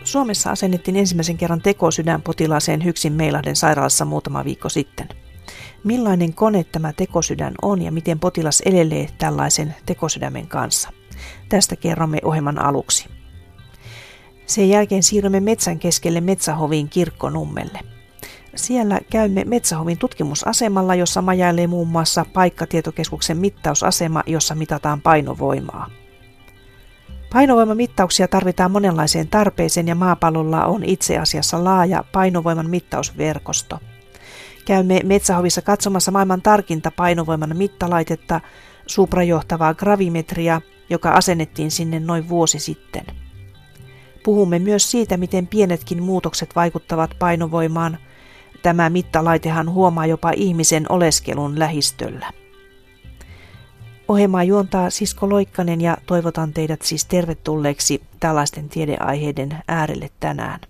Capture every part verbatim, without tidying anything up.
Suomessa asennettiin ensimmäisen kerran tekosydän potilaaseen Hyksin Meilahden sairaalassa muutama viikko sitten. Millainen kone tämä tekosydän on ja miten potilas elelee tällaisen tekosydämen kanssa? Tästä kerromme ohjelman aluksi. Sen jälkeen siirrymme metsän keskelle Metsähoviin Kirkkonummelle. Siellä käymme Metsähovin tutkimusasemalla, jossa majailee muun muassa paikkatietokeskuksen mittausasema, jossa mitataan painovoimaa. Painovoimamittauksia tarvitaan monenlaiseen tarpeeseen ja maapallolla on itse asiassa laaja painovoiman mittausverkosto. Käymme Metsähovissa katsomassa maailman tarkinta painovoiman mittalaitetta, suprajohtavaa gravimetria, joka asennettiin sinne noin vuosi sitten. Puhumme myös siitä, miten pienetkin muutokset vaikuttavat painovoimaan. Tämä mittalaitehan huomaa jopa ihmisen oleskelun lähistöllä. Ohjelmaa juontaa Sisko Loikkanen ja toivotan teidät siis tervetulleeksi tällaisten tiedeaiheiden äärelle tänään.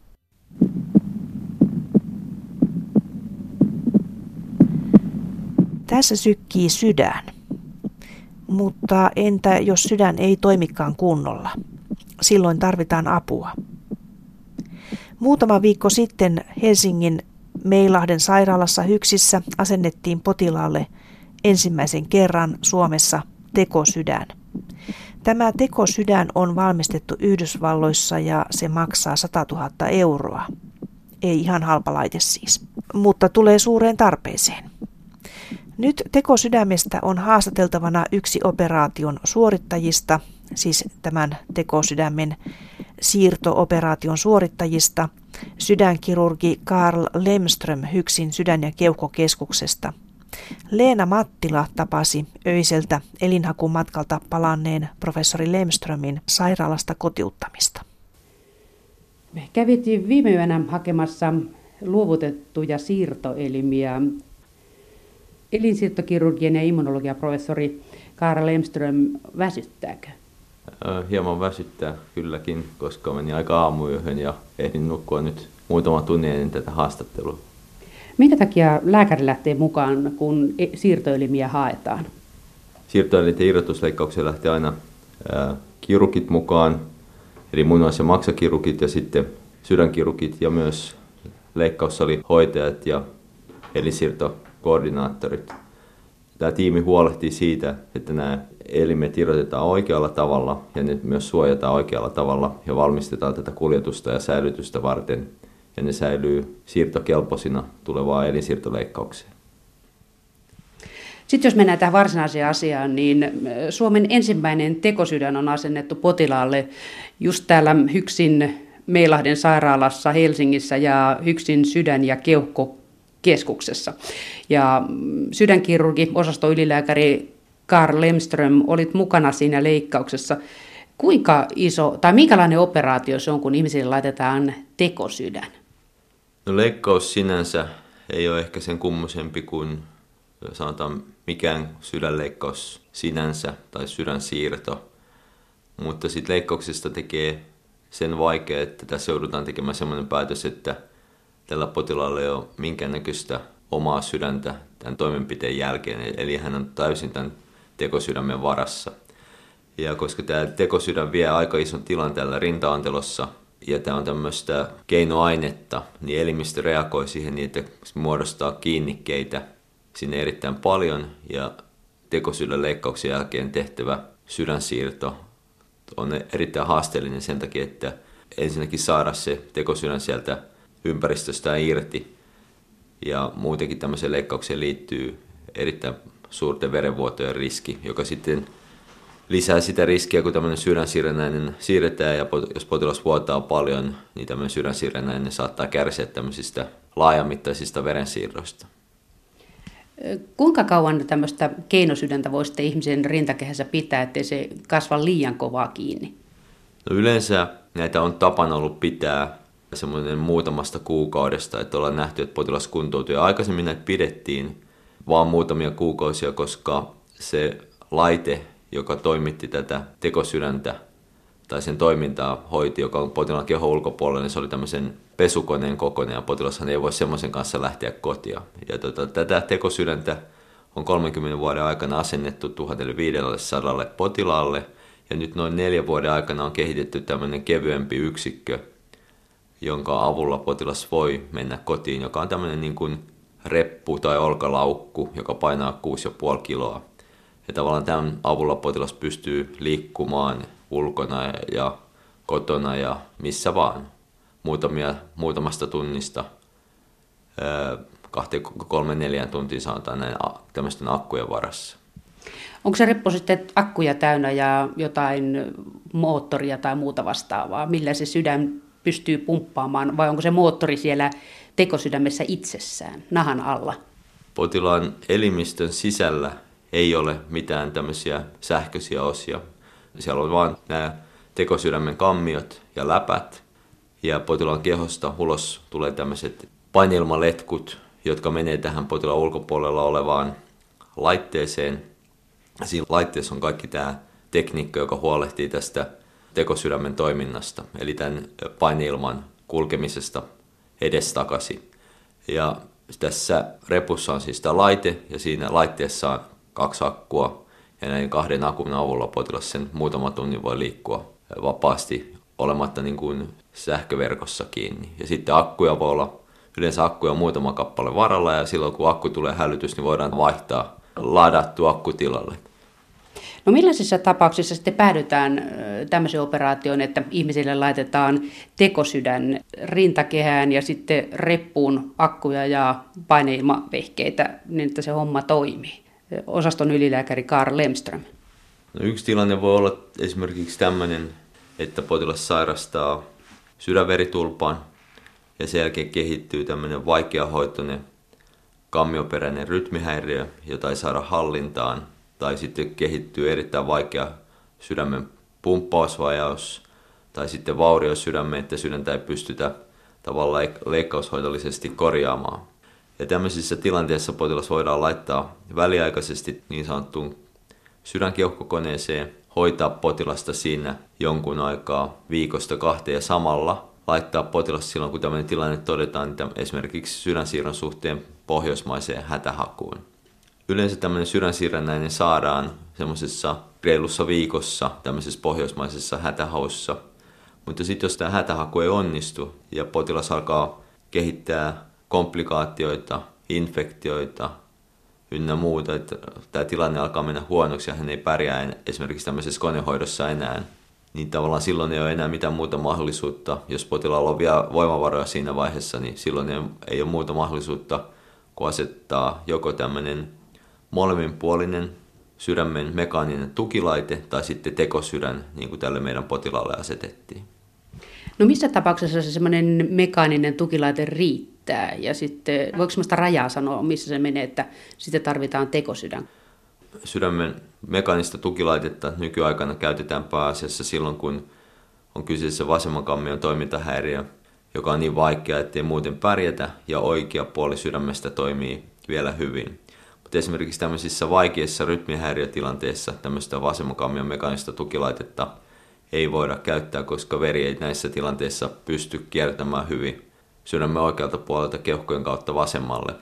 Tässä sykkii sydän. Mutta entä jos sydän ei toimikaan kunnolla? Silloin tarvitaan apua. Muutama viikko sitten Helsingin Meilahden sairaalassa Hyksissä asennettiin potilaalle ensimmäisen kerran Suomessa tekosydän. Tämä tekosydän on valmistettu Yhdysvalloissa ja se maksaa sata tuhatta euroa. Ei ihan halpa laite siis, mutta tulee suureen tarpeeseen. Nyt tekosydämestä on haastateltavana yksi operaation suorittajista, siis tämän tekosydämen siirto-operaation suorittajista, sydänkirurgi Carl Lemström Hyksin sydän- ja keuhkokeskuksesta. Leena Mattila tapasi öiseltä elinhakumatkalta palanneen professori Lemströmin sairaalasta kotiuttamista. Me kävittiin viime yönä hakemassa luovutettuja siirtoelimiä. Elinsiirtokirurgian ja immunologian professori Carl Lemström, väsyttääkö? Hieman väsyttää kylläkin, koska meni aika aamuyöhön ja ehdin nukkua nyt muutama tunnin ennen tätä haastattelua. Minkä takia lääkäri lähtee mukaan, kun siirtoelimiä haetaan? Siirtoelinten irrotusleikkaukseen lähtee aina ää, kirurgit mukaan, eli munuais- ja maksakirurgit ja sitten sydänkirurgit ja myös leikkaussalihoitajat ja elinsiirtokoordinaattorit. Tämä tiimi huolehtii siitä, että nämä elimet irrotetaan oikealla tavalla ja ne myös suojataan oikealla tavalla ja valmistetaan tätä kuljetusta ja säilytystä varten. Ja ne säilyy siirtokelpoisina tulevaan elinsiirtoleikkaukseen. Sitten jos mennään tähän varsinaiseen asiaan, niin Suomen ensimmäinen tekosydän on asennettu potilaalle just täällä Hyksin Meilahden sairaalassa Helsingissä ja Hyksin sydän- ja keuhkokeskuksessa. Ja sydänkirurgi, osastoylilääkäri Carl Lemström, olit mukana siinä leikkauksessa. Kuinka iso tai minkälainen operaatio se on, kun ihmisille laitetaan tekosydän? No, leikkaus sinänsä ei ole ehkä sen kummoisempi kuin sanotaan mikään sydänleikkaus sinänsä tai sydänsiirto. Mutta sitten leikkauksesta tekee sen vaikea, että tässä joudutaan tekemään sellainen päätös, että tällä potilaalla ei ole minkäännäköistä omaa sydäntä tämän toimenpiteen jälkeen. Eli hän on täysin tämän tekosydämen varassa. Ja koska tämä tekosydän vie aika ison tilan tällä rintaantelossa ja tämä on tämmöistä keinoainetta, niin elimistö reagoi siihen niin, että se muodostaa kiinnikkeitä sinne erittäin paljon ja tekosydänleikkauksen jälkeen tehtävä sydänsiirto on erittäin haasteellinen sen takia, että ensinnäkin saada se tekosydän sieltä ympäristöstään irti ja muutenkin tämmöiseen leikkaukseen liittyy erittäin suurten verenvuotojen riski, joka sitten lisää sitä riskiä, kun tämmöinen sydänsiirrännäinen siirretään ja jos potilas vuotaa paljon, niin tämmöinen sydänsiirrännäinen saattaa kärsiä tämmöisistä laajamittaisista verensiirroista. Kuinka kauan tämmöistä keinosydäntä voi sitten ihmisen rintakehässä pitää, ettei se kasva liian kovaa kiinni? No, yleensä näitä on tapana ollut pitää semmoinen muutamasta kuukaudesta, että ollaan nähty, että potilas kuntoutuu. Ja aikaisemmin näitä pidettiin vaan muutamia kuukausia, koska se laite, joka toimitti tätä tekosydäntä tai sen toimintaa hoiti, joka on potilaan kehon ulkopuolella, niin se oli tämmöisen pesukoneen kokoinen ja potilashan ei voi semmoisen kanssa lähteä kotia. Ja tota, tätä tekosydäntä on kolmenkymmenen vuoden aikana asennettu tuhatviisisataa potilaalle ja nyt noin neljän vuoden aikana on kehitetty tämmöinen kevyempi yksikkö, jonka avulla potilas voi mennä kotiin, joka on tämmöinen niin kuin reppu tai olkalaukku, joka painaa kuusi pilkku viisi kiloa. Ja tavallaan tämän avulla potilas pystyy liikkumaan ulkona ja kotona ja missä vaan muutamia, muutamasta tunnista kahteen, kolme, neljään tuntiin sanotaan näin tämmöisten akkujen varassa. Onko se reppu sitten akkuja täynnä ja jotain moottoria tai muuta vastaavaa, millä se sydän pystyy pumppaamaan, vai onko se moottori siellä tekosydämessä itsessään, nahan alla? Potilaan elimistön sisällä ei ole mitään tämmöisiä sähköisiä osia. Siellä on vain nämä tekosydämen kammiot ja läpät. Ja potilaan kehosta ulos tulee tämmöiset paineilmaletkut, jotka menee tähän potilaan ulkopuolella olevaan laitteeseen. Siinä laitteessa on kaikki tämä tekniikka, joka huolehtii tästä tekosydämen toiminnasta, eli tämän paineilman kulkemisesta edestakaisin. Ja tässä repussa on siis tämä laite, ja siinä laitteessa on kaksi akkua, ja näin kahden akun avulla potilas sen muutama tunnin voi liikkua vapaasti olematta niin kuin sähköverkossa kiinni. Ja sitten akkuja voi olla, yleensä akkuja on muutama kappale varalla, ja silloin kun akku tulee hälytys, niin voidaan vaihtaa ladattu akku tilalle. No millaisissa tapauksissa sitten päädytään tämmöiseen operaatioon, että ihmisille laitetaan tekosydän rintakehään ja sitten reppuun akkuja ja paineilmavehkeitä, niin että se homma toimii? Osaston ylilääkäri Karl Lemström. No yksi tilanne voi olla esimerkiksi tämmöinen, että potilas sairastaa sydänveritulpaan ja sen jälkeen kehittyy tämmöinen vaikeahoitoinen kammioperäinen rytmihäiriö, jota ei saada hallintaan. Tai sitten kehittyy erittäin vaikea sydämen pumppausvajaus, tai sitten vaurio sydämeen, että sydäntä ei pystytä tavallaan leikkaushoidollisesti korjaamaan. Ja tämmöisissä tilanteissa potilas voidaan laittaa väliaikaisesti niin sanottuun sydänkeuhkokoneeseen, hoitaa potilasta siinä jonkun aikaa viikosta kahteen ja samalla laittaa potilas silloin, kun tämmöinen tilanne todetaan, että esimerkiksi sydänsiirron suhteen pohjoismaiseen hätähakuun. Yleensä tämmöinen sydänsiirrännäinen saadaan semmoisessa reilussa viikossa tämmöisessä pohjoismaisessa hätähaussa. Mutta sitten jos tämä hätähaku ei onnistu ja potilas alkaa kehittää komplikaatioita, infektioita ynnä muuta, että tämä tilanne alkaa mennä huonoksi ja hän ei pärjää esimerkiksi tämmöisessä konehoidossa enää, niin tavallaan silloin ei ole enää mitään muuta mahdollisuutta. Jos potilaalla on vielä voimavaroja siinä vaiheessa, niin silloin ei ole muuta mahdollisuutta kuin asettaa joko tämmöinen molemminpuolinen sydämen mekaaninen tukilaite tai sitten tekosydän, niin kuin tälle meidän potilaalle asetettiin. No missä tapauksessa se semmoinen mekaaninen tukilaite riittää? Ja sitten voiko semmoista rajaa sanoa, missä se menee, että sitten tarvitaan tekosydän? Sydämen mekaanista tukilaitetta nykyaikana käytetään pääasiassa silloin, kun on kyseessä vasemman kammion toimintahäiriö, joka on niin vaikea, ettei muuten pärjätä, ja oikea puoli sydämestä toimii vielä hyvin. Mutta esimerkiksi tämmöisissä vaikeissa rytmihäiriötilanteissa tämmöistä vasemman kammion mekaanista tukilaitetta ei voida käyttää, koska veri ei näissä tilanteissa pysty kiertämään hyvin sydämen oikealta puolelta keuhkojen kautta vasemmalle.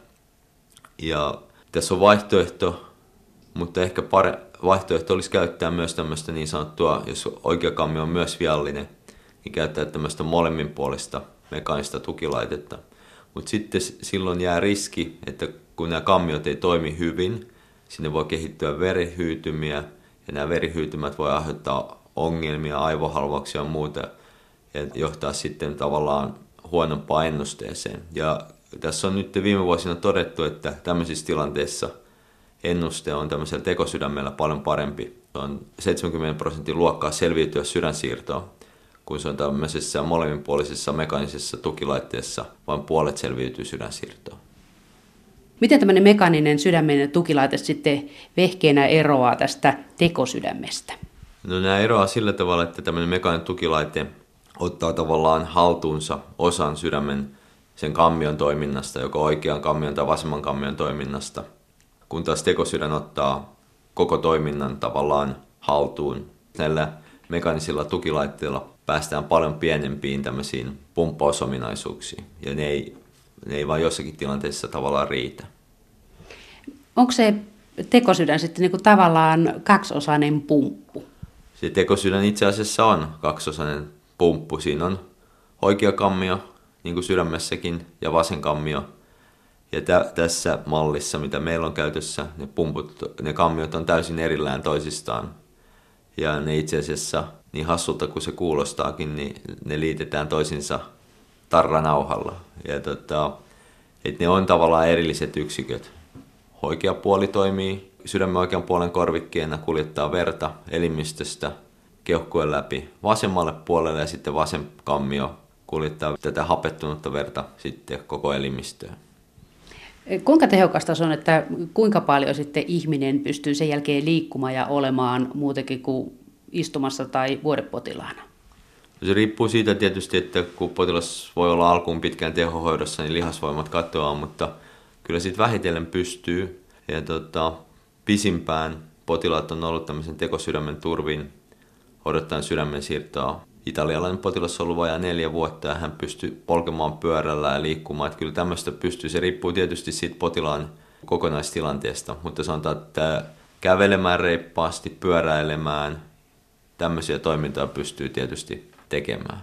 Ja tässä on vaihtoehto, mutta ehkä pare, vaihtoehto olisi käyttää myös tämmöistä niin sanottua, jos oikea kammio on myös viallinen, niin käyttää tämmöistä molemminpuolista mekaanista tukilaitetta. Mutta sitten silloin jää riski, että kun nämä kammiot ei toimi hyvin, sinne voi kehittyä verihyytymiä, ja nämä verihyytymät voi aiheuttaa ongelmia, aivohalvauksia ja muuta, ja johtaa sitten tavallaan huonompaan ennusteeseen. Ja tässä on nyt viime vuosina todettu, että tämmöisissä tilanteissa ennuste on tämmöisellä tekosydämellä paljon parempi. Se on seitsemänkymmentä prosentin luokkaa selviytyä sydänsiirtoon, kun se on tämmöisessä molemminpuolisessa mekaanisessa tukilaitteessa, vain puolet selviytyy sydänsiirtoon. Miten tämmöinen mekaaninen sydämen tukilaite sitten vehkeenä eroaa tästä tekosydämestä? No nämä eroaa sillä tavalla, että tämmöinen mekaaninen tukilaite ottaa tavallaan haltuunsa osan sydämen sen kammion toiminnasta, joko oikean kammion tai vasemman kammion toiminnasta, kun taas tekosydän ottaa koko toiminnan tavallaan haltuun. Näillä mekaanisilla tukilaitteilla päästään paljon pienempiin tämmöisiin pumppausominaisuuksiin, ja ne ei, ne ei vain jossakin tilanteessa tavallaan riitä. Onko se tekosydän sitten niin kuin tavallaan kaksiosainen pumppu? Se tekosydän itse asiassa on kaksiosainen pumppu. Siinä on oikea kammio niin kuin sydämessäkin, ja vasen kammio. Ja tä- tässä mallissa, mitä meillä on käytössä, ne pumput, ne kammiot on täysin erillään toisistaan. Ja ne itse asiassa, niin hassulta kuin se kuulostaakin, niin ne liitetään toisinsa tarranauhalla. Ja tota, et ne on tavallaan erilliset yksiköt. Oikea puoli toimii sydämen oikean puolen korvikkeena, kuljettaa verta elimistöstä keuhkojen läpi vasemmalle puolelle, ja sitten vasen kammio kuljettaa tätä hapettunutta verta sitten koko elimistöön. Kuinka tehokasta se on, että kuinka paljon sitten ihminen pystyy sen jälkeen liikkumaan ja olemaan muutenkin kuin istumassa tai vuodepotilaana? Se riippuu siitä tietysti, että kun potilas voi olla alkuun pitkään tehohoidossa, niin lihasvoimat katoaa, mutta kyllä sitten vähitellen pystyy. Ja tota, pisimpään potilaat on ollut tämmöisen tekosydämen turvin odottaen sydämen siirtoa. Italialainen potilas on ollut vajaa neljä vuotta ja hän pystyy polkemaan pyörällä ja liikkumaan. Että kyllä tämmöistä pystyy. Se riippuu tietysti siitä potilaan kokonaistilanteesta, mutta sanotaan, että kävelemään reippaasti, pyöräilemään, tämmöisiä toimintoja pystyy tietysti tekemään.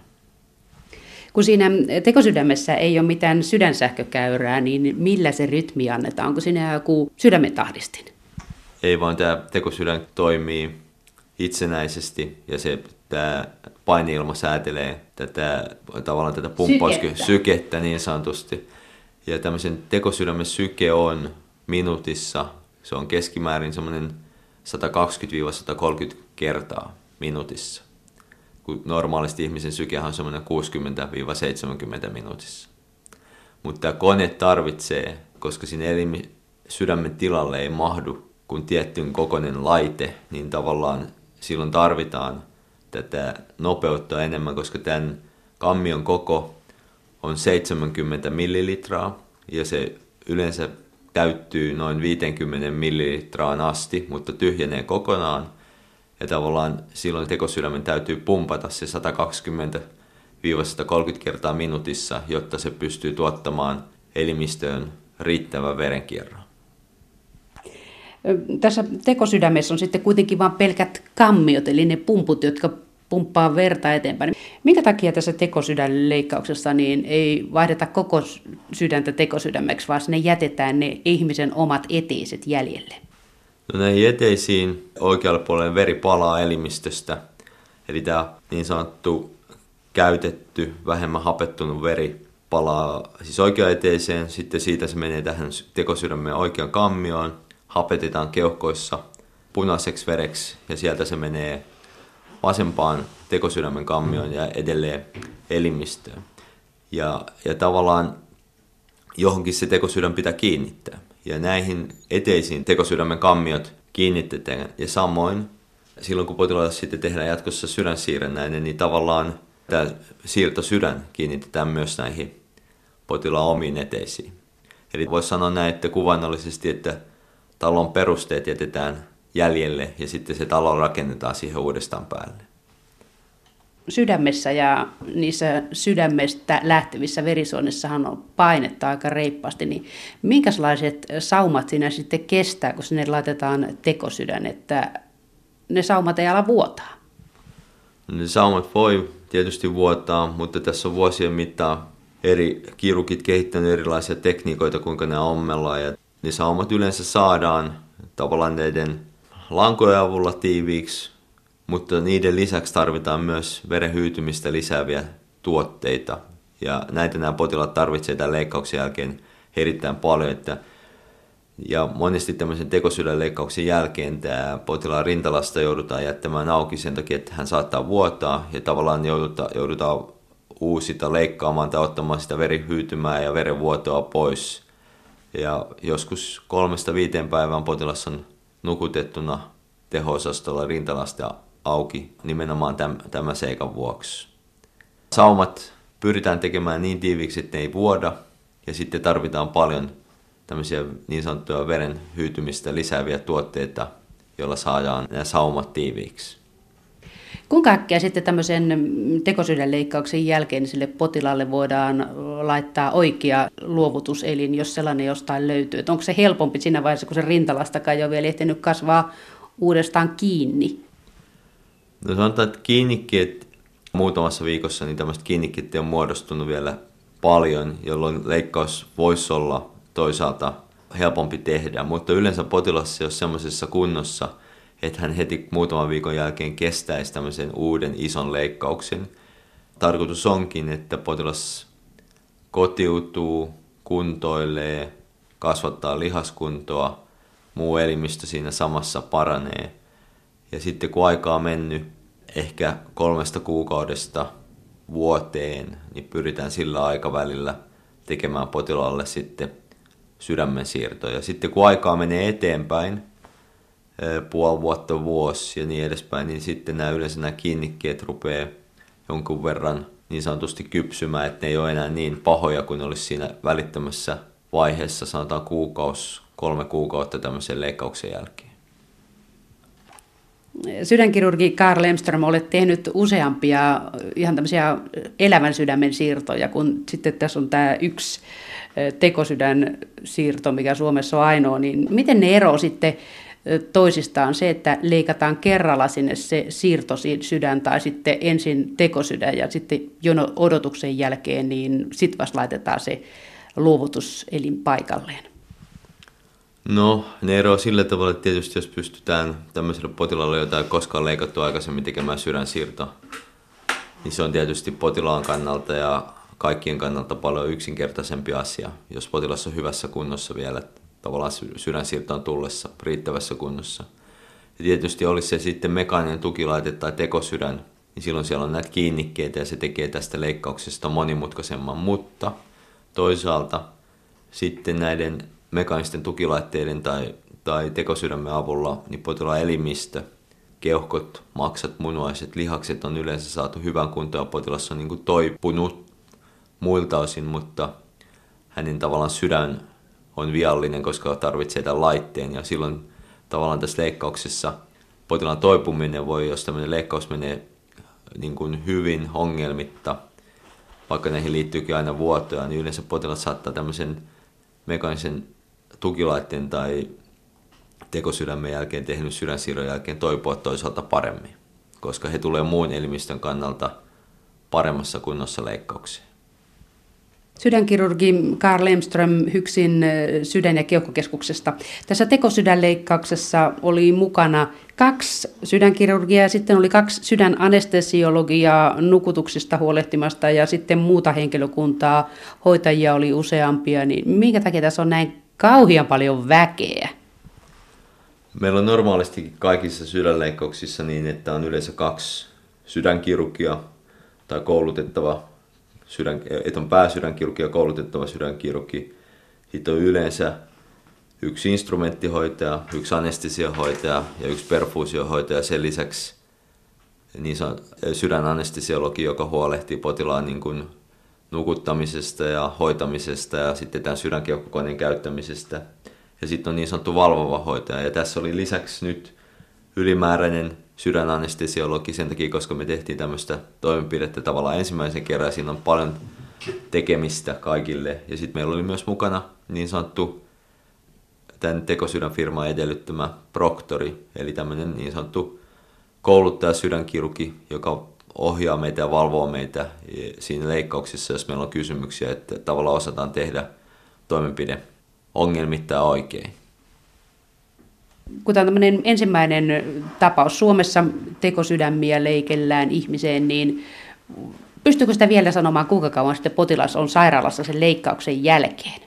Kun siinä tekosydämessä ei ole mitään sydänsähkökäyrää, niin millä se rytmi annetaan? Onko siinä joku sydämen tahdistin? Ei, vaan tämä tekosydän toimii itsenäisesti ja se tämä paine-ilma säätelee tätä, tavallaan tätä pumppaussykettä. sykettä niin sanotusti. Ja tämmöisen tekosydämen syke on minuutissa, se on keskimäärin semmoinen sata kaksikymmentä sata kolmekymmentä kertaa minuutissa. Kun normaalisti ihmisen sykehän on semmoinen kuusikymmentä seitsemänkymmentä minuutissa. Mutta tämä kone tarvitsee, koska siinä elimi, sydämen tilalle ei mahdu kuin tietyn kokoinen laite, niin tavallaan silloin tarvitaan tätä nopeutta enemmän, koska tämän kammion koko on seitsemänkymmentä millilitraa ja se yleensä täyttyy noin viisikymmentä millilitraan asti, mutta tyhjenee kokonaan. Ja tavallaan silloin tekosydämen täytyy pumpata se sata kaksikymmentä sata kolmekymmentä kertaa minuutissa, jotta se pystyy tuottamaan elimistöön riittävän verenkierron. Tässä tekosydämessä on sitten kuitenkin vain pelkät kammiot, eli ne pumput, jotka pumppaa verta eteenpäin. Minkä takia tässä tekosydänleikkauksessa niin ei vaihdeta koko sydäntä tekosydämeksi, vaan sinne jätetään ne ihmisen omat eteiset jäljelle? No näihin eteisiin oikealle puolelle veri palaa elimistöstä, eli tämä niin sanottu käytetty, vähemmän hapettunut veri palaa siis oikeaan eteiseen, sitten siitä se menee tähän tekosydämen oikean kammioon, hapetetaan keuhkoissa punaiseksi vereksi ja sieltä se menee vasempaan tekosydämen kammioon ja edelleen elimistöön. Ja, ja tavallaan johonkin se tekosydän pitää kiinnittää. Ja näihin eteisiin tekosydämen kammiot kiinnitetään. Ja samoin silloin kun potilaalle sitten tehdään jatkossa sydänsiirrännäinen, niin tavallaan tämä siirtosydän kiinnitetään myös näihin potilaan omiin eteisiin. Eli voisi sanoa näin, että kuvainnollisesti, että talon perusteet jätetään jäljelle ja sitten se talo rakennetaan siihen uudestaan päälle. Sydämessä ja niissä sydämestä lähtevissä verisuonissahan on painetta aika reippaasti, niin minkälaiset saumat siinä sitten kestää, kun sinne laitetaan tekosydän, että ne saumat ei ala vuotaa? Ne saumat voi tietysti vuotaa, mutta tässä on vuosien mittaan eri kirurgit kehittänyt erilaisia tekniikoita, kuinka ne ommellaan. Ja ne saumat yleensä saadaan tavallaan näiden lankojen avulla tiiviiksi, mutta niiden lisäksi tarvitaan myös veren hyytymistä lisääviä tuotteita. Ja näitä nämä potilaat tarvitsevat tämän leikkauksen jälkeen erittäin paljon. Että ja monesti tämmöisen tekosydänleikkauksen jälkeen tämä potilaan rintalasta joudutaan jättämään auki sen takia, että hän saattaa vuotaa ja tavallaan joudutaan, joudutaan uusita leikkaamaan tai ottamaan sitä verihyytymää ja verenvuotoa pois. Ja joskus kolmesta viiteen päivän potilas on nukutettuna teho-osastolla rintalasta auki nimenomaan tämän, tämän seikan vuoksi. Saumat pyritään tekemään niin tiiviiksi, että ne ei vuoda ja sitten tarvitaan paljon tämmöisiä niin sanottuja veren hyytymistä lisääviä tuotteita, joilla saadaan nämä saumat tiiviiksi. Kuinka äkkiä sitten tämmöisen tekosydänleikkauksen jälkeen sille potilaalle voidaan laittaa oikea luovutuselin, jos sellainen jostain löytyy? Et onko se helpompi siinä vaiheessa, kun se rintalastakaan ei ole vielä ehtinyt kasvaa uudestaan kiinni? No sanotaan, että kiinnikkeet muutamassa viikossa, niin tämmöistä kiinnikkeet on muodostunut vielä paljon, jolloin leikkaus voisi olla toisaalta helpompi tehdä, mutta yleensä potilas ei ole sellaisessa kunnossa, että hän heti muutaman viikon jälkeen kestäisi tämmöisen uuden ison leikkauksen. Tarkoitus onkin, että potilas kotiutuu, kuntoilee, kasvattaa lihaskuntoa, muu elimistö siinä samassa paranee. Ja sitten kun aikaa on mennyt ehkä kolmesta kuukaudesta vuoteen, niin pyritään sillä aikavälillä tekemään potilaalle sitten sydämen siirto. Ja sitten kun aikaa menee eteenpäin, puoli vuotta, vuosi ja niin edespäin, niin sitten nämä yleensä nämä kiinnikkeet rupeaa jonkun verran niin sanotusti kypsymään, että ne ei ole enää niin pahoja kuin olisi siinä välittömässä vaiheessa, sanotaan kuukausi, kolme kuukautta tämmöisen leikkauksen jälkeen. Sydänkirurgi Carl Lemström, olet tehnyt useampia ihan tämmöisiä elävän sydämen siirtoja, kun sitten tässä on tämä yksi tekosydän siirto, mikä Suomessa on ainoa, niin miten ne ero sitten toisistaan se, että leikataan kerralla sinne se siirtosydän tai sitten ensin tekosydän ja sitten jono odotuksen jälkeen, niin sitten vasta laitetaan se luovutuselin paikalleen? No, ne eroavat sillä tavalla, että tietysti jos pystytään tämmöiselle potilaalle, jota ei koskaan leikattu aikaisemmin tekemään sydänsiirto, niin se on tietysti potilaan kannalta ja kaikkien kannalta paljon yksinkertaisempi asia, jos potilas on hyvässä kunnossa vielä, tavallaan sydänsiirtoon tullessa riittävässä kunnossa. Ja tietysti olisi se sitten mekaaninen tukilaite tai tekosydän, niin silloin siellä on näitä kiinnikkeitä ja se tekee tästä leikkauksesta monimutkaisemman, mutta toisaalta sitten näiden mekaanisten tukilaitteiden tai, tai tekosydämen avulla niin potilaan elimistö, keuhkot, maksat, munuaiset, lihakset on yleensä saatu hyvän kuntoon. Potilas on niin kuin toipunut muilta osin, mutta hänen tavallaan sydän on viallinen, koska tarvitsee tämän laitteen. Ja silloin tavallaan tässä leikkauksessa potilaan toipuminen voi, jos tämmöinen leikkaus menee niin kuin hyvin ongelmitta, vaikka näihin liittyykin aina vuotoja, niin yleensä potilas saattaa tämmöisen mekaanisen tukilaitteen tai tekosydämen jälkeen tehnyt sydänsiirron jälkeen toipua toisaalta paremmin, koska he tulee muun elimistön kannalta paremmassa kunnossa leikkaukseen. Sydänkirurgi Carl Lemström HYKSin sydän- ja keuhkokeskuksesta. Tässä tekosydänleikkauksessa oli mukana kaksi sydänkirurgia ja sitten oli kaksi sydänanestesiologiaa nukutuksista huolehtimasta ja sitten muuta henkilökuntaa, hoitajia oli useampia. Niin minkä takia tässä on näin kauhean paljon väkeä? Meillä on normaalisti kaikissa sydänleikkauksissa niin, että on yleensä kaksi sydänkirurgia tai koulutettava Sydän, että on pääsydänkirurgi ja koulutettava sydänkirurgi. Sitten on yleensä yksi instrumenttihoitaja, yksi anestesiahoitaja ja yksi perfuusiohoitaja. Sen lisäksi niin sydänanestesiologi, joka huolehtii potilaan niin kuin nukuttamisesta ja hoitamisesta ja sitten tämän sydänkeuhkokoneen käyttämisestä. Ja sitten on niin sanottu valvova hoitaja. Ja tässä oli lisäksi nyt ylimääräinen sydänanestesiologi sen takia, koska me tehtiin tämmöistä toimenpidettä tavallaan ensimmäisen kerran. Siinä on paljon tekemistä kaikille. Ja sitten meillä oli myös mukana niin sanottu tämän tekosydänfirman edellyttämä proktori, eli tämmöinen niin sanottu kouluttaja sydänkirurgi, joka ohjaa meitä ja valvoo meitä siinä leikkauksessa, jos meillä on kysymyksiä, että tavallaan osataan tehdä toimenpide ongelmitta oikein. Kun tämä on tämmöinen ensimmäinen tapaus, Suomessa tekosydämiä leikellään ihmiseen, niin pystyykö sitä vielä sanomaan, kuinka kauan sitten potilas on sairaalassa sen leikkauksen jälkeen?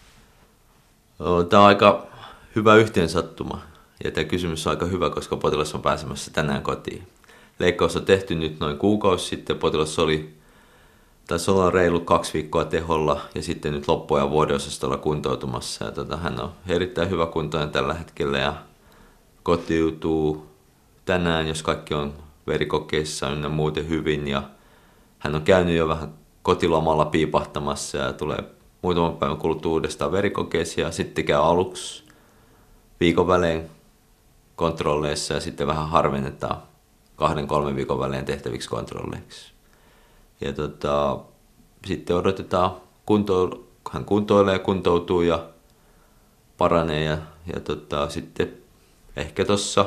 Tämä on aika hyvä yhteensattuma ja tämä kysymys on aika hyvä, koska potilas on pääsemässä tänään kotiin. Leikkaus on tehty nyt noin kuukausi sitten, potilas oli, taisi olla reilu kaksi viikkoa teholla ja sitten nyt loppuajan vuodeosastolla kuntoutumassa. Ja tota, hän on erittäin hyvä kuntoinen tällä hetkellä ja kotiutuu tänään, jos kaikki on verikokeissa ynnä muuten hyvin. Ja hän on käynyt jo vähän kotilomalla piipahtamassa ja tulee muutaman päivän kuluttua uudestaan verikokeissa ja sitten käy aluksi viikon välein kontrolleissa ja sitten vähän harvennetaan kahden kolmen viikon välein tehtäviksi kontrolleiksi. Ja tota, sitten odotetaan, kunto, hän kuntoilee ja kuntoutuu ja paranee ja, ja tota, sitten ehkä tuossa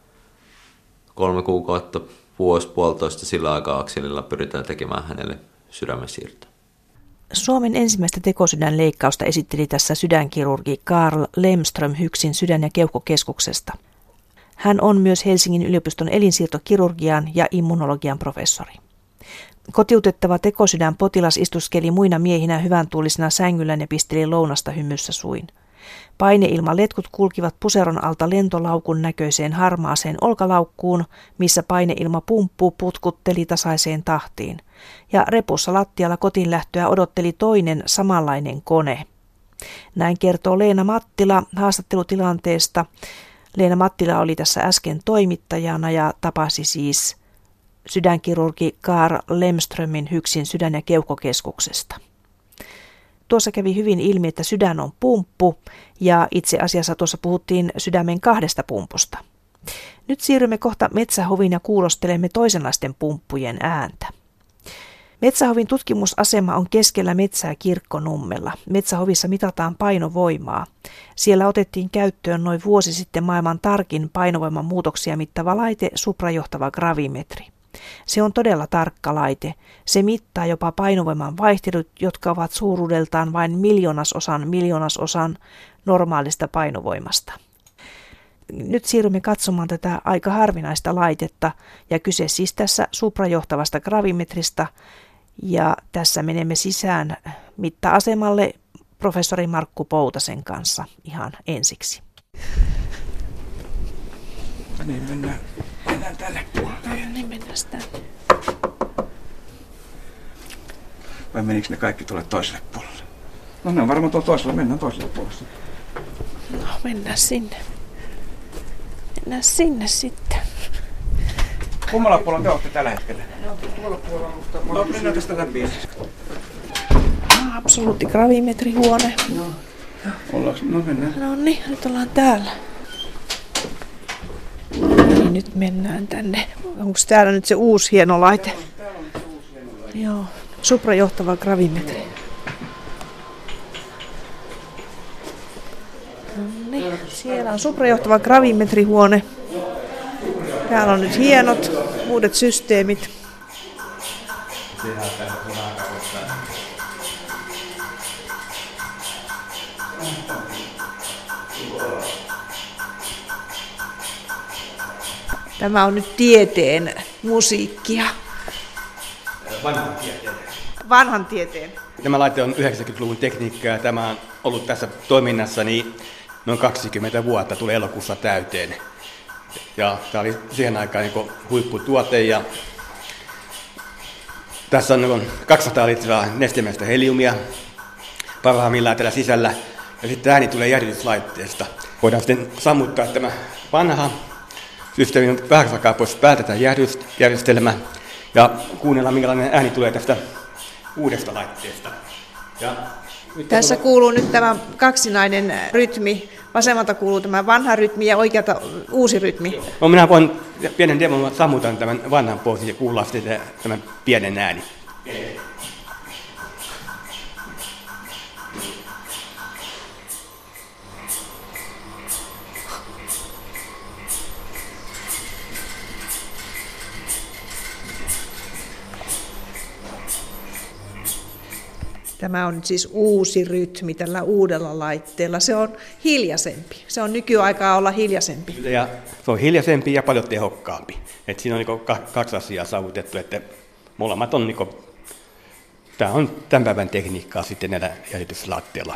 kolme kuukautta, vuosi, puolitoista sillä aikaa akselilla pyritään tekemään hänelle sydämensiirto. Suomen ensimmäistä tekosydänleikkausta esitteli tässä sydänkirurgi Carl Lemström HYKSin sydän- ja keuhkokeskuksesta. Hän on myös Helsingin yliopiston elinsiirtokirurgian ja immunologian professori. Kotiutettava tekosydän potilas istuskeli muina miehinä hyvän tuulisena sängyllään ja pisteli lounasta hymyssä suin. Paineilmaletkut kulkivat puseron alta lentolaukun näköiseen harmaaseen olkalaukkuun, missä paineilmapumppu putkutteli tasaiseen tahtiin. Ja repussa lattialla kotiin lähtöä odotteli toinen samanlainen kone. Näin kertoo Leena Mattila haastattelutilanteesta. Leena Mattila oli tässä äsken toimittajana ja tapasi siis sydänkirurgi Carl Lemströmin HYKSin sydän- ja keuhkokeskuksesta. Tuossa kävi hyvin ilmi, että sydän on pumppu ja itse asiassa tuossa puhuttiin sydämen kahdesta pumpusta. Nyt siirrymme kohta Metsähoviin ja kuulostelemme toisenlaisten pumppujen ääntä. Metsähovin tutkimusasema on keskellä metsää Kirkkonummella. Metsähovissa mitataan painovoimaa. Siellä otettiin käyttöön noin vuosi sitten maailman tarkin painovoiman muutoksia mittava laite, suprajohtava gravimetri. Se on todella tarkka laite. Se mittaa jopa painovoiman vaihtelut, jotka ovat suuruudeltaan vain miljoonasosan miljoonasosan normaalista painovoimasta. Nyt siirrymme katsomaan tätä aika harvinaista laitetta ja kyse siis tässä suprajohtavasta gravimetristä. Ja tässä menemme sisään mitta-asemalle professori Markku Poutasen kanssa ihan ensiksi. No niin, mennään, mennään tälle puolelle. No niin, mennään tänne. Vai menikö ne kaikki tuolle toiselle puolelle? No ne on varmaan tuolla toisella, mennään toiselle puolelle. No mennään sinne. Mennään sinne sitten. Kummalla puolella te olette tällä hetkellä? No tuolla puolella, mutta... No mennään tästä läpi. Absoluutti gravimetrihuone. No, ollaanko? No mennään. No niin, nyt ollaan täällä. Niin, nyt mennään tänne. Onko täällä nyt se uusi hieno laite? Täällä on, täällä on se uusi hieno laite. Joo, suprajohtava gravimetri. No niin, siellä on suprajohtava gravimetrihuone. Täällä on nyt hienot uudet systeemit. Tämä on nyt tieteen musiikkia. Vanhan tieteen. Vanhan tieteen. Tämä laite on yhdeksänkymmentäluvun tekniikkaa ja tämä on ollut tässä toiminnassa niin noin kaksikymmentä vuotta, tulee elokuussa täyteen. Ja tämä oli siihen aikaan niin huipputuote ja tässä on niin kaksisataa litraa nestemäistä heliumia parhaimmillaan tällä sisällä ja sitten ääni tulee järjestyslaitteesta. Voidaan sitten sammuttaa tämä vanha systeemi on vähän aikaa pois päältä tämä järjestelmä ja kuunnella minkälainen ääni tulee tästä uudesta laitteesta. Ja tässä kuuluu nyt tämä kaksinainen rytmi. Vasemmalta kuuluu tämä vanha rytmi ja oikealta uusi rytmi. No, minä voin pienen demon sammutan tämän vanhan pois ja kuulla sitten tämän pienen ääni. Tämä on nyt siis uusi rytmi tällä uudella laitteella. Se on hiljaisempi. Se on nykyaikaa olla hiljaisempi. Ja se on hiljaisempi ja paljon tehokkaampi. Et siinä on niin kaksi asiaa saavutettu, että molemmat on, niin kuin, tämä on tämän päivän tekniikkaa sitten näillä jäljityslaitteilla.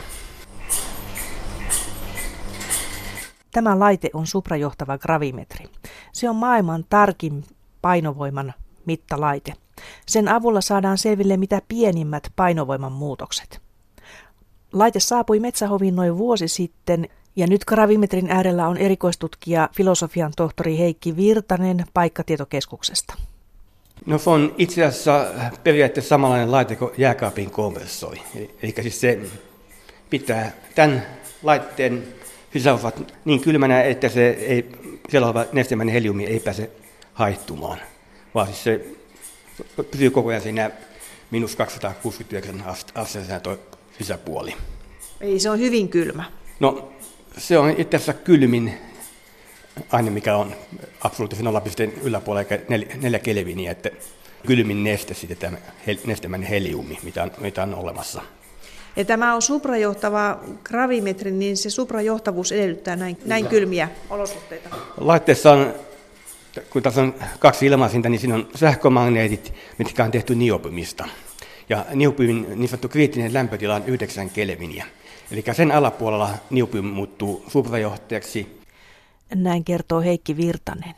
Tämä laite on suprajohtava gravimetri. Se on maailman tarkin painovoiman mittalaite. Sen avulla saadaan selville mitä pienimmät painovoiman muutokset. Laite saapui Metsähoviin noin vuosi sitten ja nyt gravimetrin äärellä on erikoistutkija filosofian tohtori Heikki Virtanen Paikkatietokeskuksesta. No se on itse asiassa periaatteessa samanlainen laite kuin jääkaapin kompressori. Eli siis se pitää tämän laitteen sisällä niin kylmänä, että se ei, siellä oleva nestemäinen heliumi ei pääse haihtumaan, vaan siis se pysyy koko ajan siinä miinus kaksisataakuusikymmentäyhdeksän asteeseen tuo sisäpuoli. Ei, se on hyvin kylmä. No, se on itse asiassa kylmin aine, mikä on absoluuttisen nollapiste yläpuolella, eikä neljä kelviniä, että kylmin neste, sitten tämä nestemäinen heliumi, mitä on, mitä on olemassa. Ja tämä on suprajohtava gravimetri, niin se suprajohtavuus edellyttää näin, näin kylmiä olosuhteita. Laitteessa on, kun tässä on kaksi ilmaisinta, niin siinä on sähkömagneetit, mitkä on tehty niobymista. Ja niobyymin niin sanottu kriittinen lämpötila on yhdeksän kelviniä. Eli sen alapuolella niobium muuttuu suprajohtajaksi. Näin kertoo Heikki Virtanen.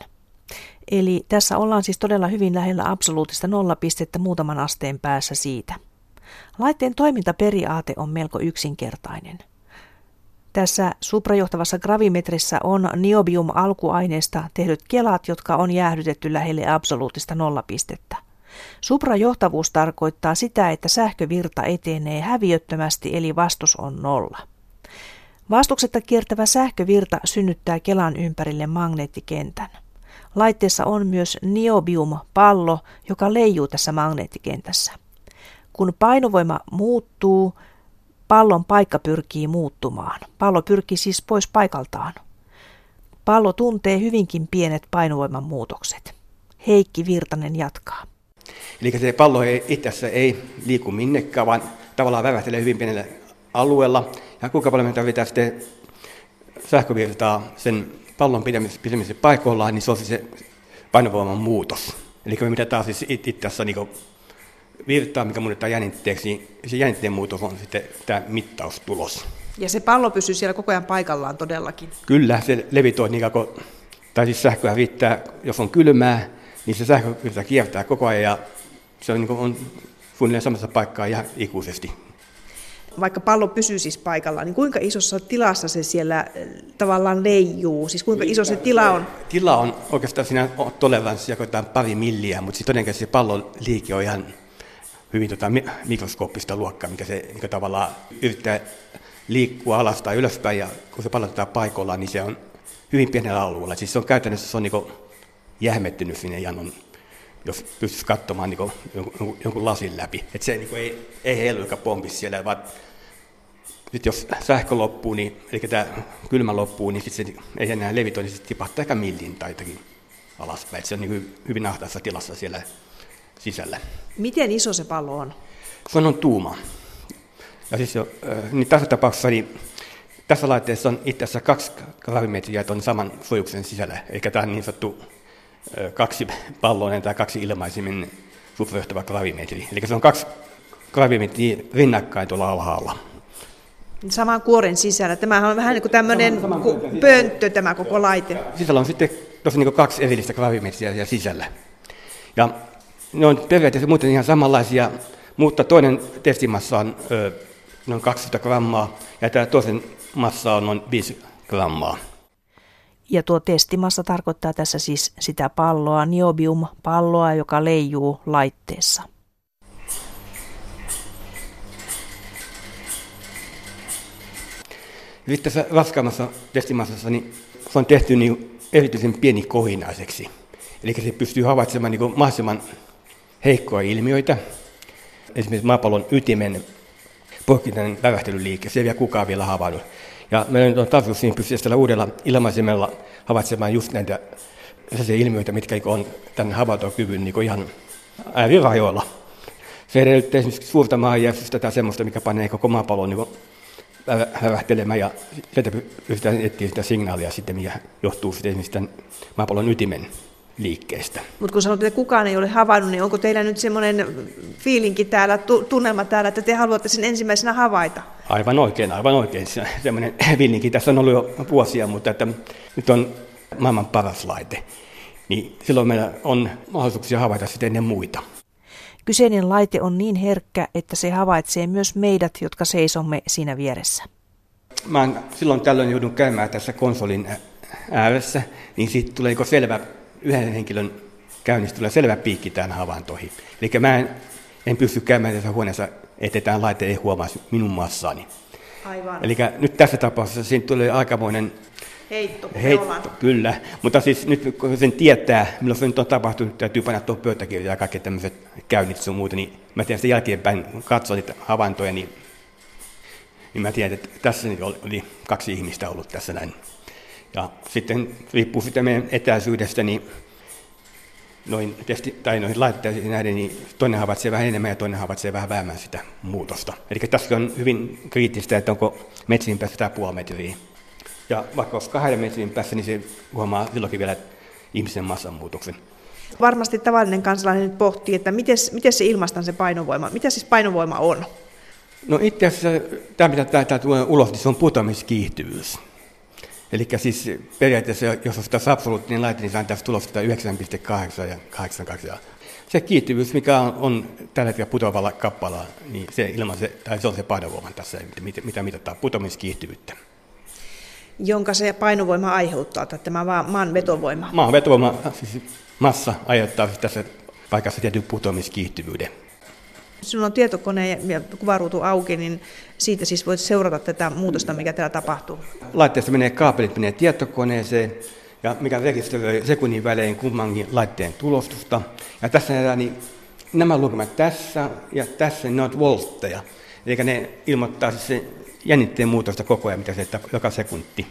Eli tässä ollaan siis todella hyvin lähellä absoluuttista nollapistettä muutaman asteen päässä siitä. Laitteen toimintaperiaate on melko yksinkertainen. Tässä suprajohtavassa gravimetrissä on niobium-alkuaineesta tehdyt kelat, jotka on jäähdytetty lähelle absoluuttista nollapistettä. Suprajohtavuus tarkoittaa sitä, että sähkövirta etenee häviöttömästi, eli vastus on nolla. Vastuksetta kiertävä sähkövirta synnyttää kelan ympärille magneettikentän. Laitteessa on myös niobium-pallo, joka leijuu tässä magneettikentässä. Kun painovoima muuttuu, pallon paikka pyrkii muuttumaan. Pallo pyrkii siis pois paikaltaan. Pallo tuntee hyvinkin pienet painovoiman muutokset. Heikki Virtanen jatkaa. Eli se pallo ei, itse asiassa ei liiku minnekään, vaan tavallaan vävähtelee hyvin pienellä alueella. Ja kuinka paljon me tarvitaan sitten sähkövirtaa sen pallon pidemisen paikoillaan, niin se on se painovoiman muutos. Eli me mitataan siis itse asiassa niin virtaa, mikä muunnetaan jännitteeksi, niin se jännitteen muutos on sitten tämä mittaustulos. Ja se pallo pysyy siellä koko ajan paikallaan todellakin? Kyllä, se levitoi niin kuin, tai siis sähköä riittää, jos on kylmää, niin se sähkövirta kiertää koko ajan ja se on, niin kuin, on suunnilleen samassa paikkaa ihan ikuisesti. Vaikka pallo pysyy siis paikallaan, niin kuinka isossa tilassa se siellä tavallaan leijuu? Siis kuinka iso se tila on? Tila on oikeastaan siinä toleranssia jotain pari milliä, mutta todennäköisesti se pallon liike on ihan hyvin tota, mikroskooppista luokkaa, mikä se mikä tavallaan yrittää liikkua alas tai ylöspäin, ja kun se pallo otetaan paikoillaan, niin se on hyvin pienellä alueella. Siis se on käytännössä se on niin jähmettynyt sinne ihan on, jos pystyisi katsomaan niin jonkun, jonkun lasin läpi. Että se niin ei, ei heilu eikä pompi siellä, vaan nyt jos sähkö loppuu, niin, eli tämä kylmä loppuu, niin sitten se ei enää levitoi, niin se tipahtaa ehkä millin tai jotakin alaspäin. Et se on niin hyvin ahtaassa tilassa siellä sisällä. Miten iso se pallo on? Se on tuuma. Ja siis jo, niin tässä tapauksessa niin tässä laitteessa on itse asiassa kaksi gravimetriä tuon saman suojuksen sisällä, eli tämä on niin sanottu kaksi palloinen tai kaksi ilmaisimen suprajohtava gravimetri. Eli se on kaksi gravimetriä rinnakkain tuolla alhaalla. Saman kuoren sisällä. Tämähän on vähän niin kuin tämmöinen pönttö tämä koko laite. Sisällä on sitten tosiaan niin kaksi erillistä gravimetriä siellä sisällä. Ja ne on periaatteessa muuten ihan samanlaisia, mutta toinen testimassa on ö, noin kaksikymmentä grammaa ja tämä toisen massa on noin viisi grammaa. Ja tuo testimassa tarkoittaa tässä siis sitä palloa, niobium-palloa, joka leijuu laitteessa. Nyt tässä raskaammassa testimassassa niin se on tehty niin erityisen pienikohinaiseksi. Eli se pystyy havaitsemaan niin mahdollisimman heikkoja ilmiöitä. Esimerkiksi maapallon ytimen poikittainen värähtelyliike, se ei vielä kukaan vielä havainnut. Ja meillä on tarkoitus siinä pystyä tällä uudella ilmaisimella havaitsemaan just näitä ilmiöitä, mitkä on tämän havaintokyvyn niin ihan äärirajoilla. Se edellyttää esimerkiksi suurta maanjärjestystä tai semmoista, mikä panee koko maapallon niin värähtelemään, ja sieltä pystytään etsimään sitä signaalia sitten, mikä johtuu sitten esimerkiksi tämän maapallon ytimen liikkeestä. Mutta kun sanot, että kukaan ei ole havainnut, niin onko teillä nyt semmoinen fiilinki täällä, tunnelma täällä, että te haluatte sen ensimmäisenä havaita? Aivan oikein, aivan oikein. Semmoinen fiilinki tässä on ollut jo vuosia, mutta että nyt on maailman paras laite. Niin silloin meillä on mahdollisuuksia havaita sitä ennen muita. Kyseinen laite on niin herkkä, että se havaitsee myös meidät, jotka seisomme siinä vieressä. Mä silloin tällöin joudun käymään tässä konsolin ääressä, niin siitä tulee selvä, yhden henkilön käynnistä tulee selvä piikki tähän havaintoihin. Eli mä en, en pysty käymään tässä huoneessa, että tämä laite ei huomaa minun massaani. Aivan. Eli nyt tässä tapauksessa siinä tulee aikamoinen heitto, heitto kyllä. Mutta siis nyt kun sen tietää, milloin se nyt on tapahtunut, täytyy panna tuon pöytäkirjaan ja kaikki tämmöiset käynnit sun muuta, niin mä tiedän sitten jälkeenpäin, kun katson niitä havaintoja, niin, niin mä tiedän, että tässä oli kaksi ihmistä ollut tässä näin. Ja sitten riippuu sitten meidän etäisyydestä, niin noin, testi, tai noihin laitteisiin nähden, niin toinen havaitsee vähän enemmän ja toinen havaitsee vähän vähemmän sitä muutosta. Eli tässä on hyvin kriittistä, että onko metrin päässä tämä puoli metriä. Ja vaikka olisi kahden metrin päässä, niin se huomaa silloinkin vielä ihmisen massanmuutoksen. Varmasti tavallinen kansalainen nyt pohtii, että miten, miten se ilmaistaan se painovoima. Mitä siis painovoima on? No itse asiassa tämä, mitä tämä tulee ulos, niin se on putoamiskiihtyvyys. Eli siis periaatteessa, jos on sitä absoluuttinen laite, niin saadaan tästä tulosta yhdeksän pilkku kahdeksan ja kahdeksankymmentäkaksi. Se kiihtyvyys, mikä on, on tällä hetkellä putoavalla kappalalla, niin se, ilman se, tai se on se painovoima tässä, mitä, mitä mitataan, putoamiskiihtyvyyttä. Jonka se painovoima aiheuttaa, tai tämä maan vetovoima? Maan vetovoima, siis massa aiheuttaa siis tässä paikassa tietyn putoamiskiihtyvyyden. Sinulla on tietokone ja kuvaruutu auki, niin siitä siis voit seurata tätä muutosta, mikä täällä tapahtuu. Laitteesta menee kaapelit menee tietokoneeseen, ja mikä rekisteröi sekunnin välein kummankin laitteen tulostusta. Ja tässä nähdään niin nämä lukemat tässä ja tässä, ne ovat voltteja. Eli ne ilmoittaa siis se jännitteen muutosta koko ajan, mitä se joka sekunti.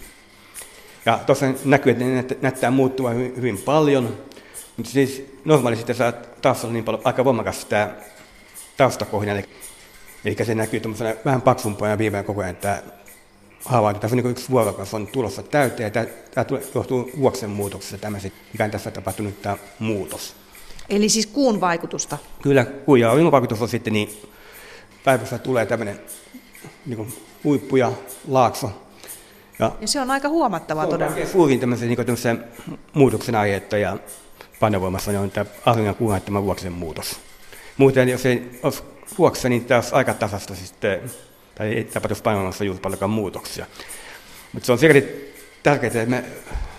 Ja tuossa näkyy, että ne näyttää muuttuvan hyvin, hyvin paljon, mutta siis normaalisti tässä taas on niin paljon aika voimakas tämä taustakohdina, eli, eli se näkyy tuollaisena vähän paksumpana ja viivään koko ajan tämä havainto. Tässä on niin yksi vuorokaus on tulossa täyteen, ja tämä, tämä johtuu vuoksen muutoksesta, tämä, mikä on tässä tapahtunut tämä muutos. Eli siis kuun vaikutusta? Kyllä, kuun ja auringon vaikutus on sitten, niin päivässä tulee tämmöinen niin kuin huippu ja laakso. Ja, ja se on aika huomattavaa todella. Suurin tämmöisen, niin tämmöisen muutoksen aiheuttaja painovoimassa niin on tämä auringon kuun aiheuttama vuoksen muutos. Muuten, jos ei olisi vuoksa, niin tämä olisi aika tasasta sitten, tai ei tapahtuisi painovoimassa juuri paljonkaan muutoksia. Mutta se on sikäli tärkeää, että me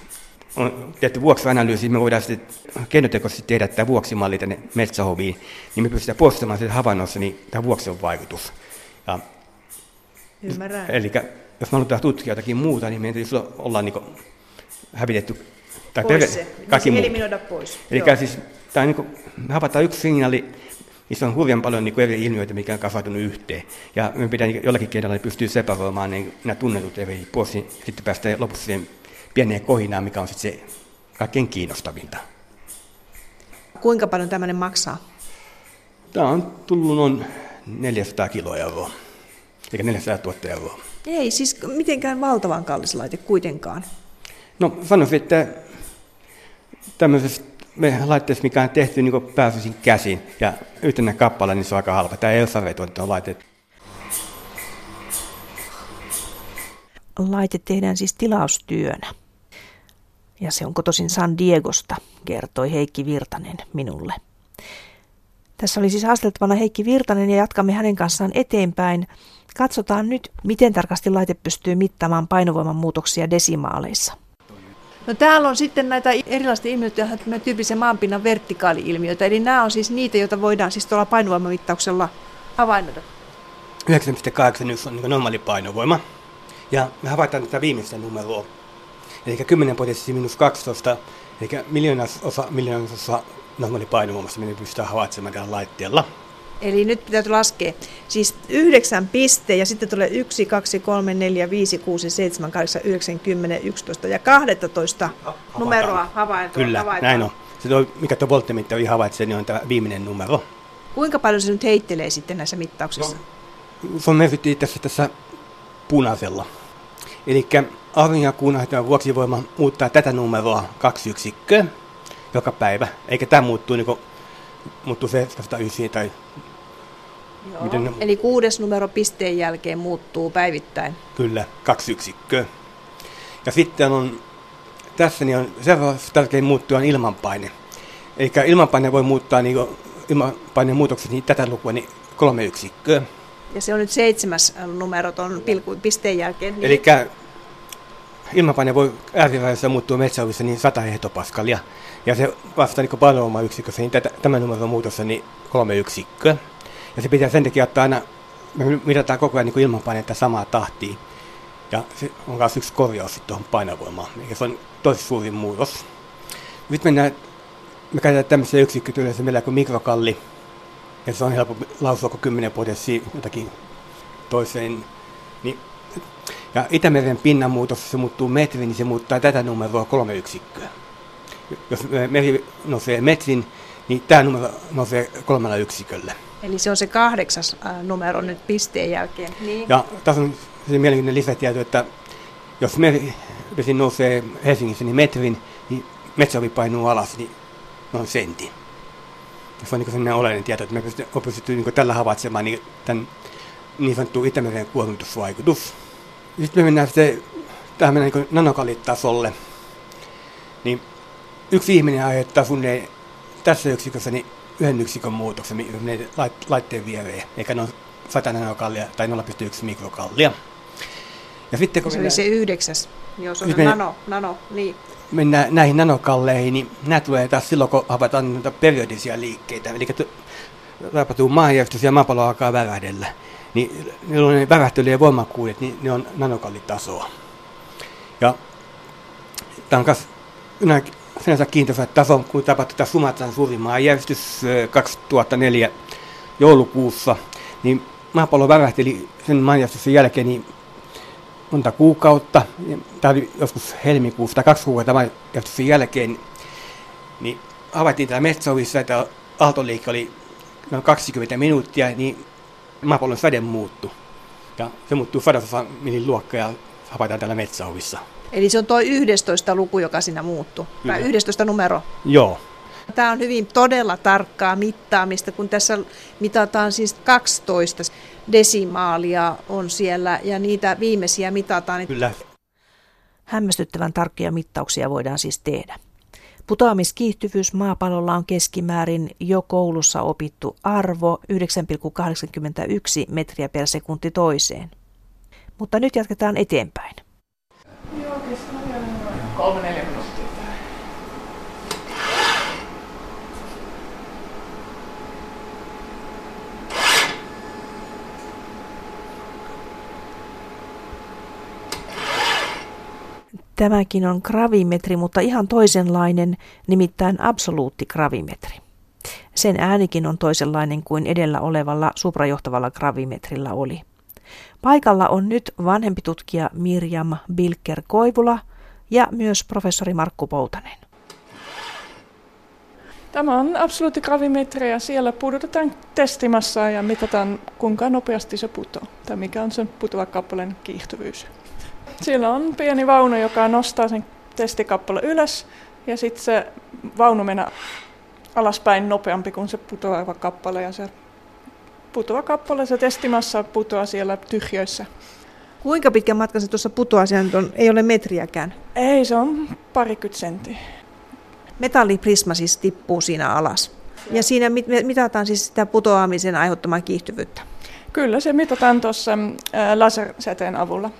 on tehty vuoksa-analyysi, me voidaan sitten keinotekoisesti tehdä tämä vuoksimalli tänne metsähoviin, niin me pystytään poistamaan siitä havainnossa niin tämä vuoksen vaikutus. Ja ymmärrän. Eli jos me halutaan tutkia jotakin muuta, niin meidän täytyy olla niin hävitetty tai pois perä, se, kaikki muut. eliminoida pois. Eli siis tämä niin kuin, me havaitaan yksi signaali, missä on hurjan paljon niin kuin eri ilmiöitä, mikä on kasautunut yhteen. Ja me pitää niin jollakin keinoilla pystyä separoimaan niin nämä tunnetut eri pois, niin sitten päästään lopussa siihen pieneen kohinaan, mikä on sitten se kaikkein kiinnostavinta. Kuinka paljon tämmöinen maksaa? Tämä on tullut noin neljäsataa kiloa euroa, eikä neljäsataatuhatta euroa. Ei siis mitenkään valtavan kallis laite kuitenkaan. No sanoisin, että tämmöisestä laitteessa, mikä on tehty niin pääasiassa käsin ja yhtenä kappaleella, niin se on aika halpa. Tämä Elsavet on laite. Laite tehdään siis tilaustyönä. Ja se on kotoisin San Diegosta, kertoi Heikki Virtanen minulle. Tässä oli siis haasteltavana Heikki Virtanen ja jatkamme hänen kanssaan eteenpäin. Katsotaan nyt, miten tarkasti laite pystyy mittaamaan painovoiman muutoksia desimaaleissa. No täällä on sitten näitä erilaisia ilmiöitä, jotka tyypillisiä maanpinnan vertikaali-ilmiöitä. Eli nämä on siis niitä, joita voidaan siis tuolla painovoimamittauksella havainnoida. yhdeksän pilkku kahdeksan on niin normaali painovoima. Ja me havaitaan tätä viimeistä numeroa. Eli kymmenen potenssiin miinus kaksitoista, eli miljoonasosa miljoonasosa normaali painovoimasta, me pystytään havaitsemaan tällä laitteella. Eli nyt pitää laskea siis yhdeksän piste ja sitten tulee yksi, kaksi, kolme, neljä, viisi, kuusi, seitsemän, kahdeksan, yhdeksän, kymmenen, yksitoista ja kaksitoista numeroa havaintoa. Kyllä, havaitaan. Näin on. Se toi, mikä tuo volttimittari havaitsee, niin on tämä viimeinen numero. Kuinka paljon se nyt heittelee sitten näissä mittauksissa? No, se on merkitty tässä, tässä punaisella. Eli auringon vuoksivoima muuttaa tätä numeroa kaksi yksikköä joka päivä, eikä tämä muuttuu niin kuin muuttuu se yhdeksän tai miten ne... Eli kuudes numero pisteen jälkeen muuttuu päivittäin. Kyllä, kaksi yksikköä. Ja sitten on, tässä niin on seuraavaksi tärkein muuttua on ilmanpaine. Eli ilmanpaine voi muuttaa niin ilmanpaineen muutokset niin tätä lukua niin kolme yksikköä. Ja se on nyt seitsemäs numero tuon pisteen jälkeen. Niin... Eli ilmanpaine voi äärirajassa muuttua metsäovissa niin sata hehtopaskalia. Ja se vastaa niin painovoima yksikössä, niin tätä, tämän numeron muutossa niin kolme yksikköä. Ja se pitää sen takia ottaa aina, me mitataan koko ajan niin ilmanpainetta samaa tahtia. Ja se on myös yksi korjaus sitten tuohon painovoimaan. Eli se on tosi suuri muutos. Nyt mennään, me käytetään tämmöisiä yksikkötyössä meillä kuin mikrokalli. Ja se on helppo lausua kuin kymmenen potenssia jotakin toiseen. Niin, ja Itämeren pinnan muutos, jos se muuttuu metriin, niin se muuttaa tätä numeroa kolme yksikköä. jos meri nousee metrin, niin tämä numero nousee kolmella yksiköllä. Eli se on se kahdeksas numero nyt pisteen jälkeen. Niin. Ja tässä on se mielenkiintoinen lisätieto, että jos merivesi nousee Helsingissä niin metrin, niin metsäovi painuu alas niin noin sentin. Se on niin sellainen oleellinen tieto, että me on pystytty niin tällä havaitsemaan niin tämän niin sanottu Itämeren kuormitusvaikutus. Sitten me mennään se, tähän mennään niin nanokallitasolle. Niin yksi ihminen aiheuttaa suunnilleen tässä yksikössä niin yhden yksikön muutoksen laitteen viereen, eikä noin sata nanokallia tai nolla pilkku yksi mikrokallia. Ja sitten, kun se mennään, oli se yhdeksäs, jos on se mennään, nano, nano, niin. Mennään näihin nanokalleihin, niin nämä tulee taas silloin, kun havaitaan noita periodisia liikkeitä, eli tapahtuu maanjärjestys ja maapallo alkaa värähdellä. Niin ne värähtelyjen voimakkuudet, niin ne on nanokallitasoa. Ja tämä on myös sinänsä kiintoisa taso, kun tapahtui tämä Sumatran suurin maanjärjestys kaksituhattaneljä joulukuussa, niin maapallo värähteli sen maanjärjestyksen jälkeen niin monta kuukautta. Tämä oli joskus helmikuussa tai kaksi kuukautta maanjärjestyksen jälkeen, niin havaittiin täällä metsäovissa, että aaltoliike oli noin kaksikymmentä minuuttia, niin maapallon säde muuttui. Ja se muuttuu sadasosa millin luokkaa ja havaitaan täällä metsäovissa. Eli se on tuo yhdestoista luku, joka siinä muuttuu, Kyllä. tai yhdestoista numero. Joo. Tämä on hyvin todella tarkkaa mittaamista, kun tässä mitataan siis kaksitoista desimaalia on siellä ja niitä viimeisiä mitataan. Kyllä. Hämmästyttävän tarkkia mittauksia voidaan siis tehdä. Putoamiskiihtyvyys maapallolla on keskimäärin jo koulussa opittu arvo yhdeksän pilkku kahdeksankymmentäyksi metriä per sekunti toiseen. Mutta nyt jatketaan eteenpäin. Joo, kestää vielä kolme neljä minuuttia. Tämäkin on gravimetri, mutta ihan toisenlainen, nimittäin absoluuttigravimetri. Sen äänikin on toisenlainen kuin edellä olevalla suprajohtavalla gravimetrillä oli. Paikalla on nyt vanhempi tutkija Mirjam Bilker-Koivula ja myös professori Markku Poutanen. Tämä on absoluuttigravimetri ja siellä pudotetaan testimassa ja mitataan kuinka nopeasti se putoo tai mikä on sen putoava kappaleen kiihtyvyys. Siellä on pieni vaunu, joka nostaa sen testikappaleen ylös ja sitten se vaunu menee alaspäin nopeampi kuin se putoava kappale ja se putoava kappale, se testimassa putoaa siellä tyhjöissä. Kuinka pitkä matka se tuossa putoaa? Se on, ei ole metriäkään. Ei, se on parikymmentä senttiä. Metalliprisma siis tippuu siinä alas. Ja siinä mitataan siis sitä putoamisen aiheuttamaa kiihtyvyyttä. Kyllä, se mitataan tuossa lasersäteen avulla.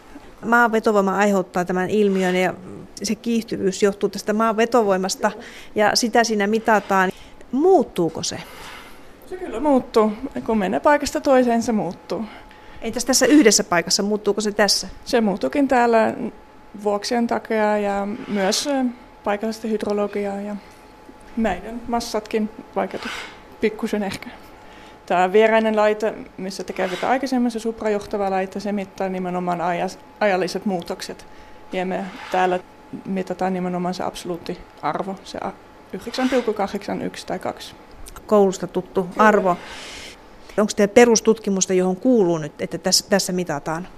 Maan vetovoima aiheuttaa tämän ilmiön ja se kiihtyvyys johtuu tästä maan vetovoimasta ja sitä siinä mitataan. Muuttuuko se? Se kyllä muuttuu. Kun menee paikasta toiseen, se muuttuu. Entäs tässä yhdessä paikassa, muuttuuko se tässä? Se muuttuukin täällä vuoksien takia ja myös paikallista hydrologiaa ja meidän massatkin vaikutus pikkusen ehkä. Tämä vierainen laite, missä te kävitte aikaisemmin, se suprajohtava laite, se mittaa nimenomaan ajalliset muutokset. Ja me täällä mitataan nimenomaan se absoluuttiarvo, se yhdeksän pilkku kahdeksankymmentäyksi tai kaksi. Koulusta tuttu arvo. Onko teillä perustutkimusta, johon kuuluu nyt, että tässä, tässä mitataan?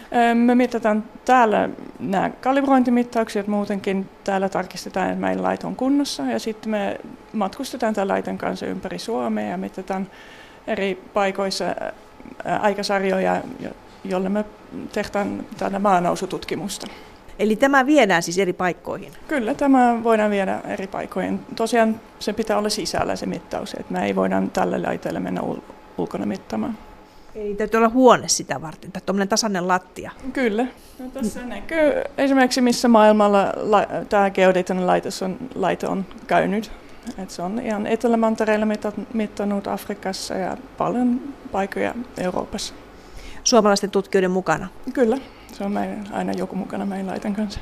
Me mitataan täällä nämä kalibrointimittaukset, muutenkin täällä tarkistetaan, että meidän laite on kunnossa. Ja sitten me matkustetaan tämän laiten kanssa ympäri Suomea ja mitataan eri paikoissa aikasarjoja, jolle me tehdään tätä maanousututkimusta. Eli tämä viedään siis eri paikkoihin? Kyllä, tämä voidaan viedä eri paikkoihin. Tosiaan se pitää olla sisällä se mittaus, että me ei voida tälle laiteelle mennä ul- ulkona mittaamaan. Eli täytyy olla huone sitä varten, tai tuommoinen tasainen lattia. Kyllä. No, tässä näkyy esimerkiksi, missä maailmalla la- tämä geodeettinen laite on, laite on käynyt. Et se on ihan Etelämantereilla mitannut Afrikassa ja paljon paikkoja Euroopassa. Suomalaisten tutkijoiden mukana? Kyllä, se on meidän, aina joku mukana meidän laiten kanssa.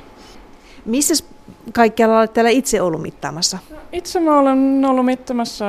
Missä kaikkialla olet täällä itse ollut mittaamassa? Itse mä olen ollut mittaamassa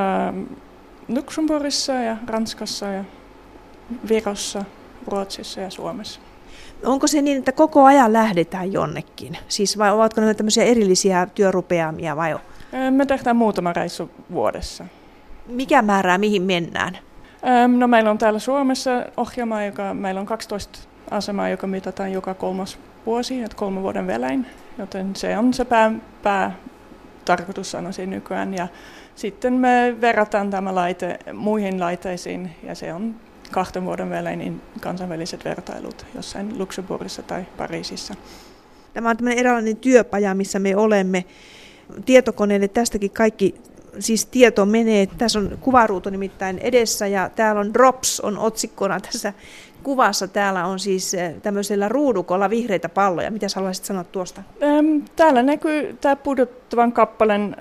Luxemburgissa ja Ranskassa ja Virossa, Ruotsissa ja Suomessa. Onko se niin, että koko ajan lähdetään jonnekin? Siis vai ovatko ne tämmöisiä erillisiä työrupeamia vai? Me tehdään muutama reissu vuodessa. Mikä määrää, mihin mennään? No meillä on täällä Suomessa ohjelma, joka meillä on kaksitoista asemaa, joka mitataan joka kolmas vuosi, että kolme vuoden välein. Joten se on se pää, pää tarkoitus sanoisin nykyään. Ja sitten me verrataan tämä laite muihin laitteisiin ja se on kahden vuoden välein niin kansainväliset vertailut jossain Luxemburgissa tai Pariisissa. Tämä on tämmöinen eräänlainen työpaja, missä me olemme. Tietokoneelle tästäkin kaikki, siis tieto menee. Tässä on kuvaruutu nimittäin edessä ja täällä on Drops on otsikkona tässä kuvassa. Täällä on siis tämmöisellä ruudukolla vihreitä palloja. Mitä sä haluaisit sanoa tuosta? Täällä näkyy tämä pudottavan kappaleen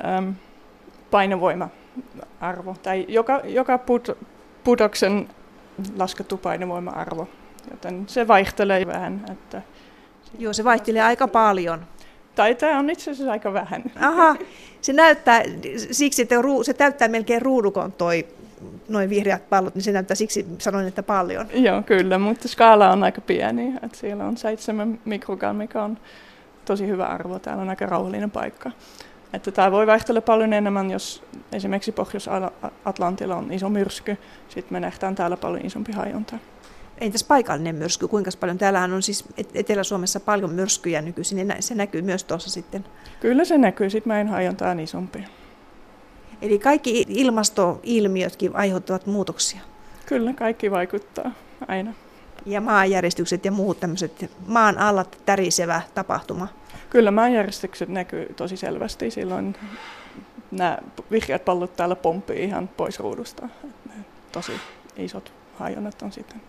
painovoima-arvo. Tai joka, joka put, pudoksen laskettu painovoima-arvo. Joten se vaihtelee vähän. Että Joo, se vaihtelee aika paljon. Tai tämä on itse asiassa aika vähän. Aha, se näyttää siksi, että se täyttää melkein ruudukon toi noin vihreät pallot, niin se näyttää siksi, sanoin, että paljon. Joo, kyllä, mutta skaala on aika pieni. Että siellä on seitsemän mikrogram, mikä on tosi hyvä arvo. Täällä on aika rauhallinen paikka. Että tämä voi vaihtella paljon enemmän, jos esimerkiksi Pohjois-Atlantilla on iso myrsky. Sitten me nähdään täällä paljon isompi hajonta. Entäs paikallinen myrsky? Kuinka paljon? Täällähän on siis Etelä-Suomessa paljon myrskyjä nykyisin, niin se näkyy myös tuossa sitten. Kyllä se näkyy, sitten meidän hajonta on isompi. Eli kaikki ilmastoilmiötkin aiheuttavat muutoksia? Kyllä, kaikki vaikuttaa aina. Ja maanjäristykset ja muut tämmöiset maan alla tärisevä tapahtuma? Kyllä maanjäristykset näkyy tosi selvästi. Silloin nämä vihreät pallot täällä pomppii ihan pois ruudusta. Tosi isot hajonnat on sitten.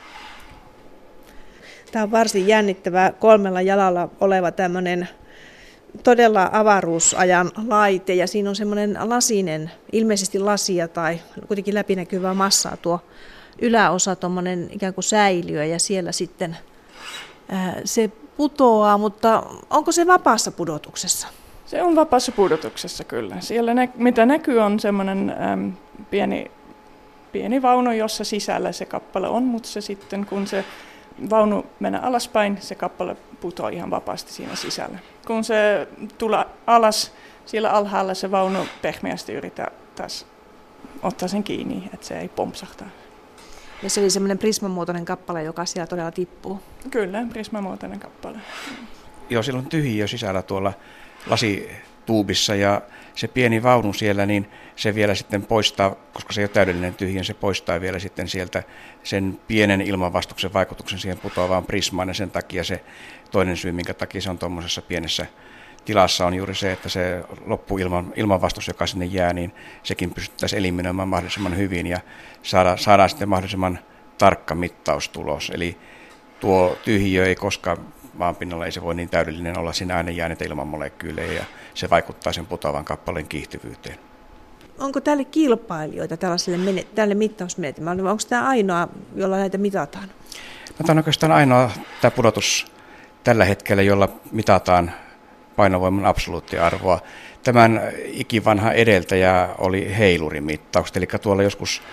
Tämä on varsin jännittävä kolmella jalalla oleva tämmöinen todella avaruusajan laite ja siinä on semmoinen lasinen, ilmeisesti lasia tai kuitenkin läpinäkyvää massaa tuo yläosa, tuommoinen ikään kuin säiliö ja siellä sitten ää, se putoaa, mutta onko se vapaassa pudotuksessa? Se on vapaassa pudotuksessa kyllä. Siellä nä- mitä näkyy on semmoinen äm, pieni, pieni vaunu, jossa sisällä se kappale on, mutta se sitten kun se vaunu menee alaspäin, se kappale putoaa ihan vapaasti siinä sisällä. Kun se tulee alas, siellä alhaalla se vaunu pehmeästi yrittää taas ottaa sen kiinni, että se ei pompsahtaa. Ja se oli semmoinen prismamuotoinen kappale, joka siellä todella tippuu. Kyllä, prismamuotoinen kappale. Joo, siellä on tyhjiö sisällä tuolla lasituubissa ja se pieni vaunu siellä, niin se vielä sitten poistaa, koska se ei ole täydellinen tyhjä, se poistaa vielä sitten sieltä sen pienen ilmanvastuksen vaikutuksen siihen putoavaan prismaan ja sen takia se toinen syy, minkä takia se on tuommoisessa pienessä tilassa on juuri se, että se loppuilman ilmanvastus, joka sinne jää, niin sekin pystyttäisiin eliminoimaan mahdollisimman hyvin ja saada, saadaan sitten mahdollisimman tarkka mittaustulos. Eli tuo tyhjiö ei koskaan maanpinnalla, ei se voi niin täydellinen olla, siinä aina jää niitä ilmanmolekyylejä ja se vaikuttaa sen putoavan kappaleen kiihtyvyyteen. Onko tälle kilpailijoita tällaiselle tälle mittausmenetelmälle, onko tämä ainoa, jolla näitä mitataan? No, tämä on oikeastaan ainoa tämä pudotus tällä hetkellä, jolla mitataan painovoiman absoluuttiarvoa. Tämän ikivanha edeltäjä oli heilurimittaukset, eli tuolla joskus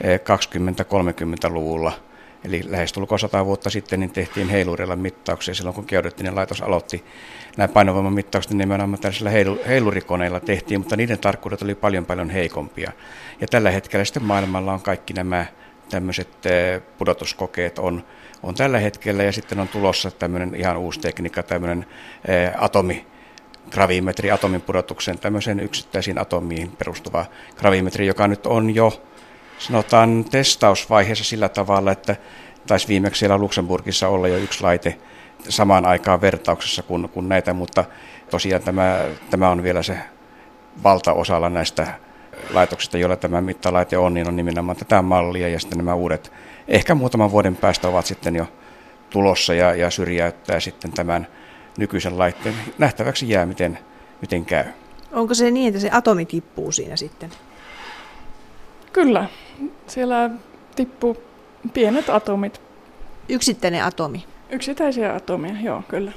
kaksikymmentä-kolmekymmentäluvulla, eli lähestulkoon sata vuotta sitten, niin tehtiin heilurilla mittauksia. Silloin kun geodeettinen laitos aloitti nämä painovoiman mittaukset, niin nimenomaan tällaisilla heilurikoneilla tehtiin, mutta niiden tarkkuudet oli paljon paljon heikompia. Ja tällä hetkellä sitten maailmalla on kaikki nämä tämmöiset pudotuskokeet on, on tällä hetkellä, ja sitten on tulossa tämmöinen ihan uusi tekniikka, tämmöinen atomi, gravimetri, atomin pudotuksen, tämmöisen yksittäisiin atomiin perustuva gravimetri, joka nyt on jo, sanotaan, testausvaiheessa sillä tavalla, että taisi viimeksi siellä Luxemburgissa olla jo yksi laite samaan aikaan vertauksessa kuin, kuin näitä, mutta tosiaan tämä, tämä on vielä se valtaosalla näistä laitoksista, joilla tämä mittalaite on, niin on nimenomaan tätä mallia, ja sitten nämä uudet ehkä muutaman vuoden päästä ovat sitten jo tulossa ja, ja syrjäyttää sitten tämän nykyisen laitteen. Nähtäväksi jää, miten, miten käy. Onko se niin, että se atomi tippuu siinä sitten? Kyllä. Siellä tippuu pienet atomit. Yksittäinen atomi? Yksittäisiä atomia, joo, kyllä.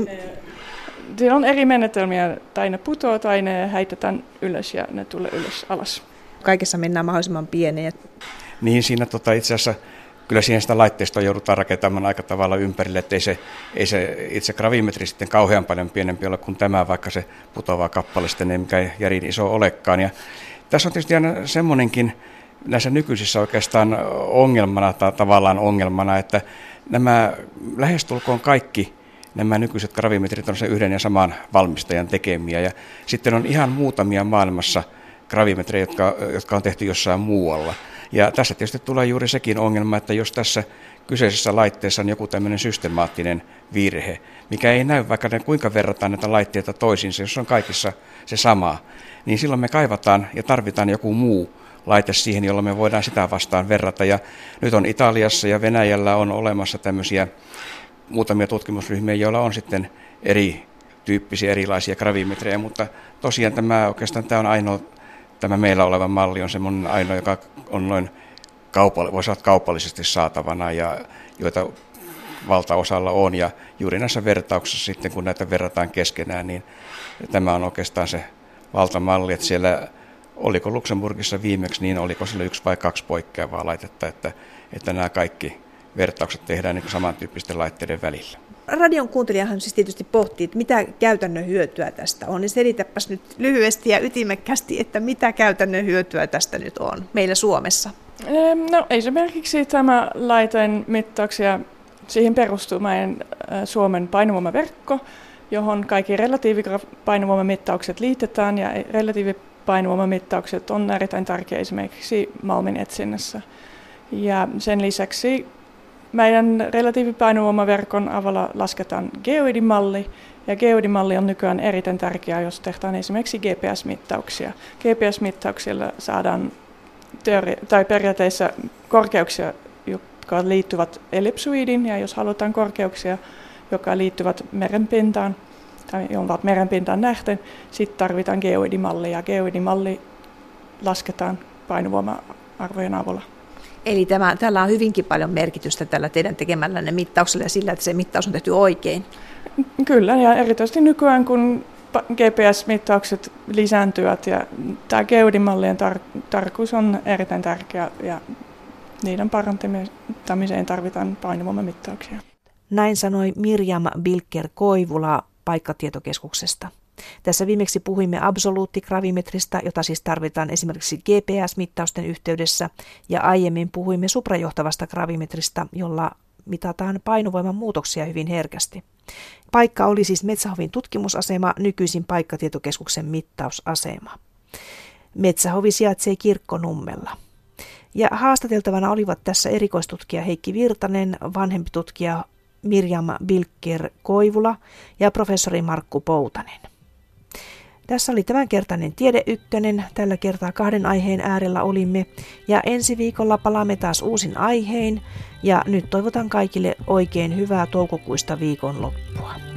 Siellä on eri menetelmiä, tai ne putoaa tai ne heitetään ylös ja ne tulee ylös alas. Kaikessa mennään mahdollisimman pieneen. Niin, siinä tota, itse asiassa kyllä siihen sitä laitteistoa joudutaan rakentamaan aika tavalla ympärille, että ei se, ei se itse gravimetri sitten kauhean paljon pienempi ole kuin tämä, vaikka se putoava kappale sitten ei mikään järin iso olekaan. Ja tässä on tietysti aina semmoinenkin näissä nykyisissä oikeastaan ongelmana tai tavallaan ongelmana, että nämä lähestulkoon kaikki nämä nykyiset gravimetrit on se yhden ja saman valmistajan tekemiä. Ja sitten on ihan muutamia maailmassa gravimetrejä, jotka, jotka on tehty jossain muualla. Ja tässä tietysti tulee juuri sekin ongelma, että jos tässä kyseisessä laitteessa on joku tämmöinen systemaattinen virhe, mikä ei näy, vaikka ne kuinka verrataan näitä laitteita toisiinsa, jos on kaikissa se sama, niin silloin me kaivataan ja tarvitaan joku muu laite siihen, jolla me voidaan sitä vastaan verrata. Ja nyt on Italiassa ja Venäjällä on olemassa tämmöisiä muutamia tutkimusryhmiä, joilla on sitten eri tyyppisiä erilaisia gravimetrejä, mutta tosiaan tämä oikeastaan tämä on ainoa, tämä meillä oleva malli on semmoinen ainoa, joka on noin kaupall- voisi olla kaupallisesti saatavana ja joita valtaosalla on. Ja juuri näissä vertauksissa sitten, kun näitä verrataan keskenään, niin tämä on oikeastaan se valtamalli, että siellä oliko Luxemburgissa viimeksi, niin oliko sillä yksi vai kaksi poikkeavaa laitetta, että, että nämä kaikki vertaukset tehdään niin samantyyppisten laitteiden välillä. Radion kuuntelijahan siis tietysti pohtii, että mitä käytännön hyötyä tästä on. Niin selitäpäs nyt lyhyesti ja ytimekkäästi, että mitä käytännön hyötyä tästä nyt on meillä Suomessa? No esimerkiksi tämä laiteen mittauksia, siihen perustuu meidän Suomen painovoimaverkko, johon kaikki relatiivipainovoimamittaukset liitetään ja relatiivipainovoimamittaukset on erittäin tärkeä esimerkiksi malmin etsinnässä. Ja sen lisäksi meidän relatiivipainovoimaverkon avulla lasketaan geoidimalli, ja geoidimalli on nykyään erittäin tärkeä, jos tehdään esimerkiksi G P S-mittauksia. G P S-mittauksilla saadaan teori- tai periaatteessa korkeuksia, jotka liittyvät ellipsoidiin, ja jos halutaan korkeuksia, jotka liittyvät merenpintaan, tai ovat merenpintaan nähden, sitten tarvitaan geoidimalli, ja geoidimalli lasketaan painovoima-arvojen avulla. Eli tämä, tällä on hyvinkin paljon merkitystä tällä teidän tekemällänne mittauksella ja sillä, että se mittaus on tehty oikein. Kyllä, ja erityisesti nykyään, kun G P S-mittaukset lisääntyvät, ja tämä geodimallien tar- tarkoitus on erittäin tärkeä, ja niiden parantamiseen tarvitaan painovoimamittauksia. Näin sanoi Mirjam Bilker-Koivula Paikkatietokeskuksesta. Tässä viimeksi puhuimme absoluuttigravimetristä, jota siis tarvitaan esimerkiksi G P S-mittausten yhteydessä, ja aiemmin puhuimme suprajohtavasta gravimetristä, jolla mitataan painovoiman muutoksia hyvin herkästi. Paikka oli siis Metsähovin tutkimusasema, nykyisin Paikkatietokeskuksen mittausasema. Metsähovi sijaitsee Kirkkonummella. Ja haastateltavana olivat tässä erikoistutkija Heikki Virtanen, vanhempi tutkija Mirjam Bilker-Koivula ja professori Markku Poutanen. Tässä oli tämänkertainen Tiede Ykkönen. Tällä kertaa kahden aiheen äärellä olimme. Ja ensi viikolla palaamme taas uusin aiheen. Ja nyt toivotan kaikille oikein hyvää toukokuista viikonloppua.